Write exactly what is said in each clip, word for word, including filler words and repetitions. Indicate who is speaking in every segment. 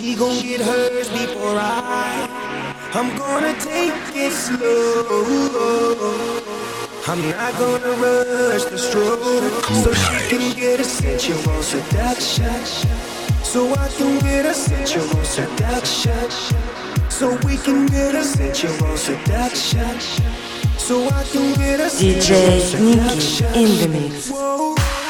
Speaker 1: She gon' get hers before I. I'm gonna take it slow. I'm not gonna rush the stroke, so she can get a sensual seduction. So I can get a sensual seduction. So we can get a sensual seduction. So I can get a
Speaker 2: D J Nicky in the mix.
Speaker 1: Whoa.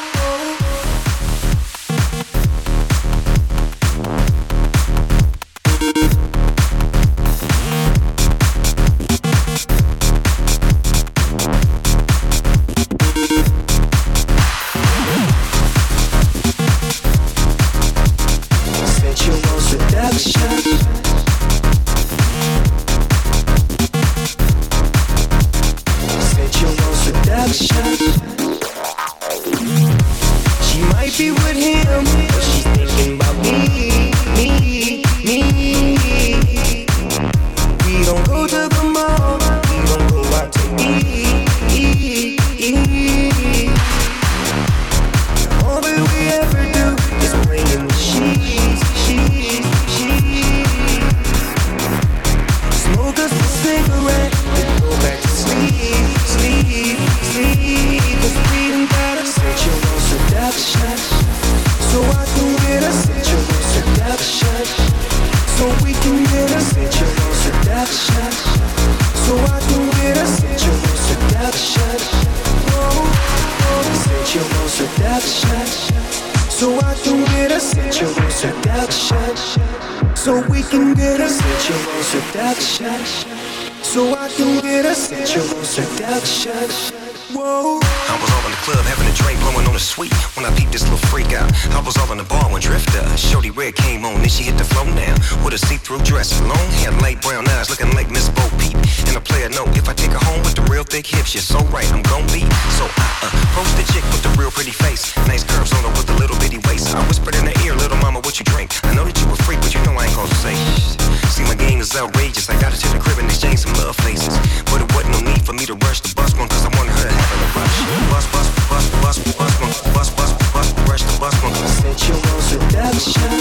Speaker 1: So I can get a sensual seduction. Whoa.
Speaker 3: I was all in the club having a drink, blowing on the sweet when I peeped this little freak out. I was all in the bar when Drifter, Shorty Red came on, then she hit the flow now with a see-through dress, long hair, light brown eyes, looking like Miss Bo Peep. And a player know if I take her home with the real thick hips, you're so right, I'm gon' be. So I uh, approach the chick with the real pretty face, nice curves on her with the little bitty waist. I whispered in her ear, little mama, what you drink? I know that you a freak, but you know I ain't gon' say. See, my game is outrageous. I got her to the crib and exchange some love faces, but it wasn't no need for me to rush the bus one, cause I wanted her to have a rush. Bus, bus, bus, bus, bus, bus, bus, bus, bus, rush the bus one.
Speaker 1: Sensual seduction,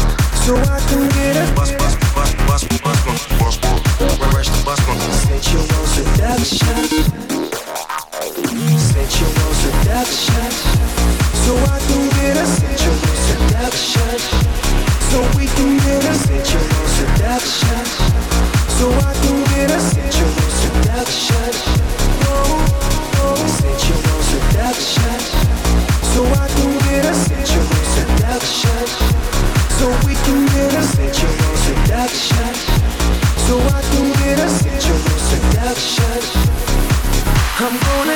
Speaker 1: so I can get a
Speaker 3: bus, bus, bus, bus, bus one, bus, rush the bus one.
Speaker 1: Sensual seduction, sensual seduction, so I can get a sensual seduction. So we can get a sensual seduction. So I can get a sensual seduction. Oh, oh, sensual seduction. So I can get a sensual seduction. So we can get a sensual seduction. So I can get a sensual seduction. I'm gonna